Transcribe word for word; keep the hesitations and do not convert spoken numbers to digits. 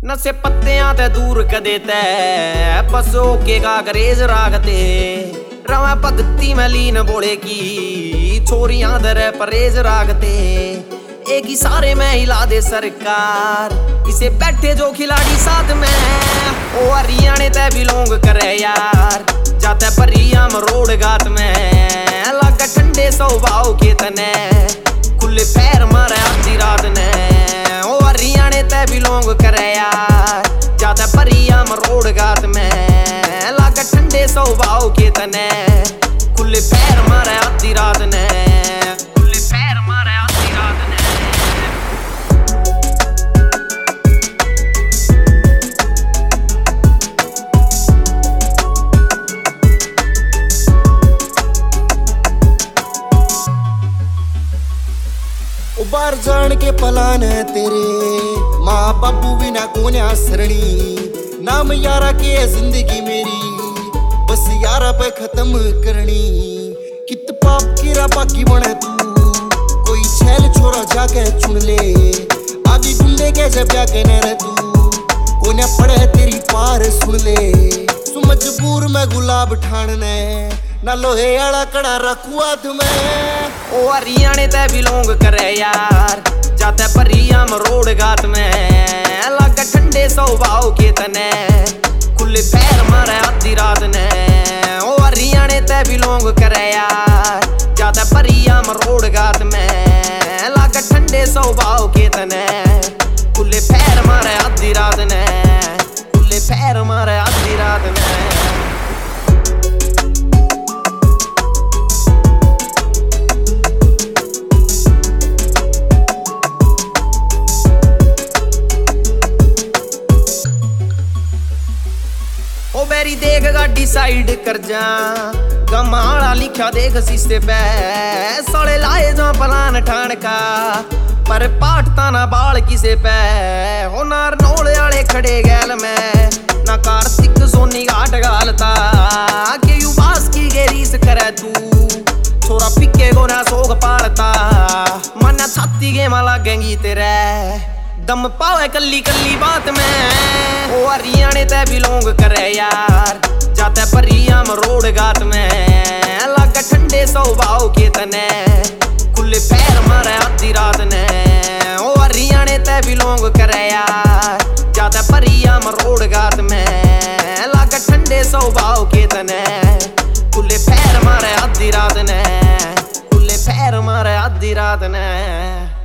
नशे पत्तियां ते दूर कदे तै बसो के कागरेज रागते रवा भगती में लीन बोले की छोरियां दर परहेज रागते एक ही सारे में हिला दे सरकार इसे बैठे जो खिलाड़ी साथ में ओ हरियाणे ते बिलोंग करे यार जाते परिया मरोड़ गात में लगा ठंडे स्वभाव के तने खुले पैर मारे आधी रात ने ओ हरियाणे ते बिलोंग करे यार जाते परिया मरोड़ गात में लगा ठंडे स्वभाव के तने खुले पैर मारे आधी रात ने खुले पैर मारे आधी रात ने बाहर जान के पलान है तेरे माँ बाबू बिना कोन्या सरणी नाम यारा के जिंदगी मेरी बस यारा पे खत्म करनी कित पाप कीरा बाकी बने तू कोई छैल छोरा जाके चुन ले आदि गुंडे के जब जाके न रह तू कोन्या पड़े तेरी पार सुन ले सु मजबूर में गुलाब ठाणने ना लोहे आला कड़ा रखू हाथ में ओ हरियाणे ते बिलोंग करे यार जाते परिया मरोड़ गात में लगा ठंडे स्वभाव के तने खुले पैर मारे आधी रात ने ओ हरियाणे ते बिलोंग करे यार जाते परिया मरोड़ गात में लगा ठंडे स्वभाव के तने खुले पैर मारे आधी रात ने खुले पैर मारे आधी रात ने ओ बेरी देख गाड़ी साइड कर जा गमाला लिखा देख शीशे पे साले लाए जा पलान ठाण का पर पाटता ना बाल किसे पे हो नार नोले आले खड़े गैल में ना कार्तिक सोनी घाट गालता के यू बास की गेरीस करे तू छोरा पिके को ना सोग पाड़ता मना छाती के माला गेंगी तेरे दम पावे कल्ली कल्ली बात में ओ हरियाणे ते बिलोंग करे यार जाते परिया मरोड़ गात में लगा ठंडे स्वभाव के तने खुले पैर मारे आधी रात ने ओ हरियाणे ते बिलोंग करे यार जाते परिया मरोड़ गात में लगा ठंडे स्वभाव के तने खुले पैर मारे आधी रात ने खुले पैर मारे आधी रात ने।